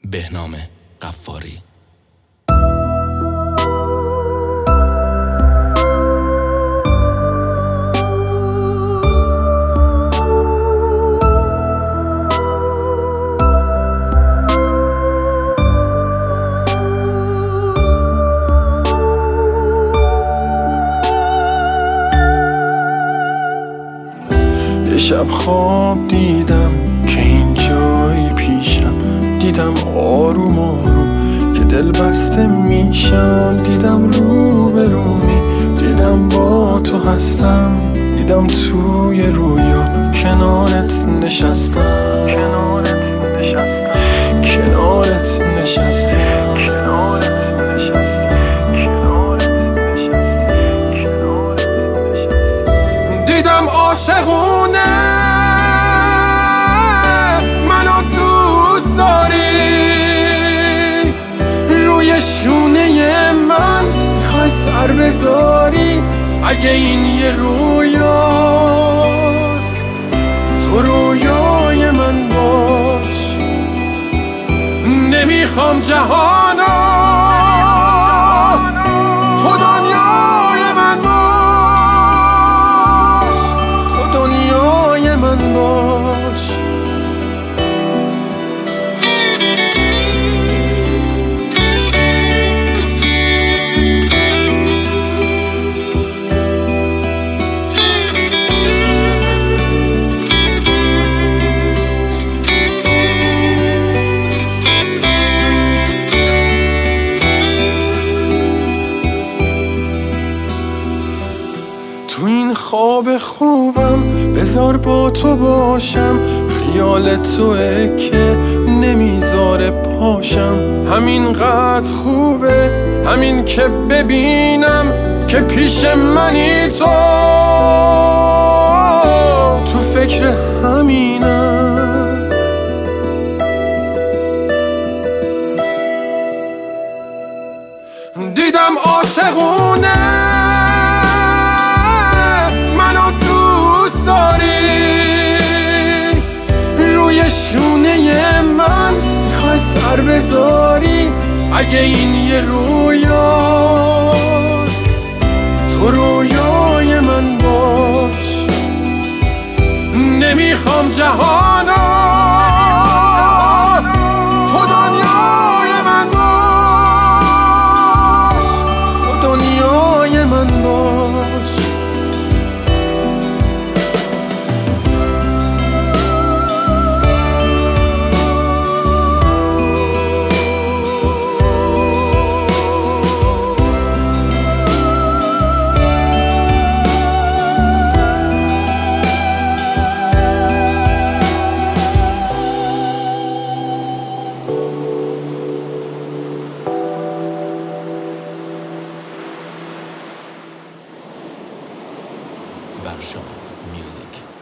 بهنام قفاری. شب خواب دیدم که این جایی پیشم، دیدم آروم آروم که دل بسته میشم، دیدم رو به رومی، دیدم با تو هستم، دیدم توی رویا کنارت نشستم، کنارت نشستم. دیدم عاشقونه منو دوست داری، روی شونه من میخوای سر بذاری. اگه این یه رویاست تو رویای من باش، نمیخوام جهانا تو دنیای من باش، تو دنیای من باش. تو این خواب خوبم بذار با تو باشم، خیال توه که نمیذاره پاشم. همینقدر خوبه همین که ببینم که پیش منی تو فکر همینم. دیدم عاشقونه شونه من میخوای سر بذاری. اگه این یه رویاست تو رویای من باش، نمیخوام جهانا تو دنیای من باش، تو دنیای من باش. ورشان میوزیک.